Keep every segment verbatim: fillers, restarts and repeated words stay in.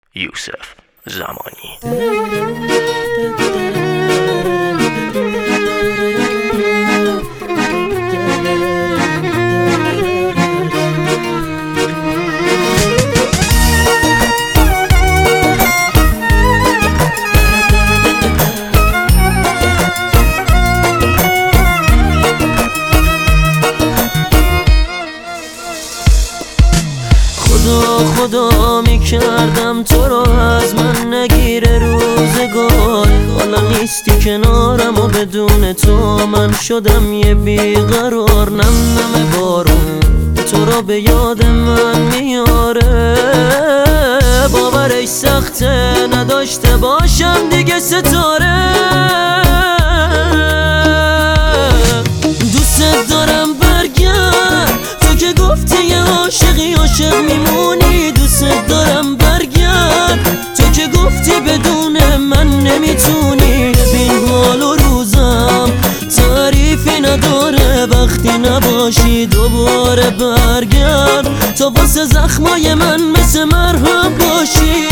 یوسف زمانی. خدا خدا می کردم تو رو از من نگیره روزگار، حالا نیستی کنارم و بدون تو من شدم یه بیقرار. نم نم بارون تو رو به یاد من میاره، باورش سخته نداشته باشم دیگه ستاره. دوست دارم برگرد تو که گفتی یه عاشقی عاشق میمونی، دوست دارم برگرد تو که گفتی بدون من نمیتونی. ببین حال و روزم تعریفی نداره، وقتی نباشی دوباره برگرد تا واسه زخمای من مثل مرهم باشی.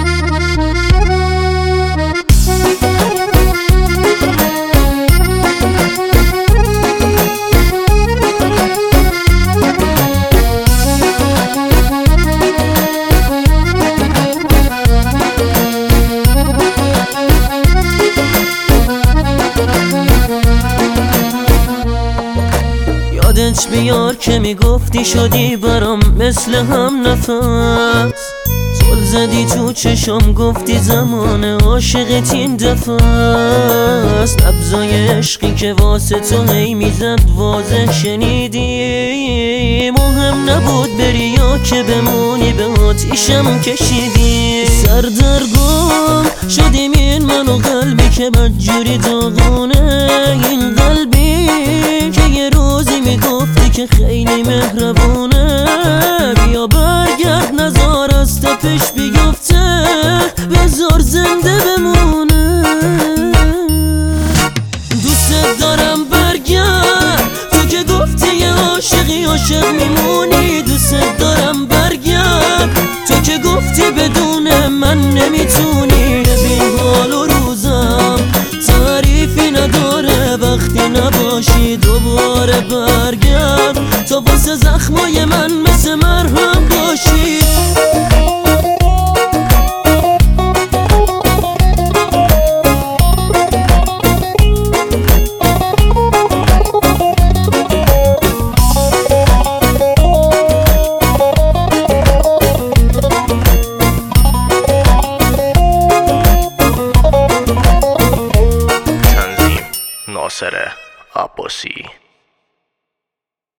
یادت بیار که میگفتی شدی برام مثل هم نفس، زل زدی تو چشم گفتی زمان عاشقت این دفعه است. نبضای عشقی که واسه تو هی میزد واضح شنیدی، مهم نبود بری یا که بمونی به آتیشم کشیدی. سردرگم شدیم این من و قلبی که بدجوری داغونه، این قلبی که یه روزی میگفتی که خیلی مهربونه. بیا برگرد نزار از تپش بیفته، بذار زنده بمونه. دوست دارم برگرد تو که گفتی یه عاشقی عاشق میمونی، دوست دارم برگرد تو که گفتی بدون من نمیتونی. ببین حال و روزم تعریفی نداره، وقتی نباشی دوباره برگرد تا واسه زخمای من مثل مرهم باشی. ناصر عباسی.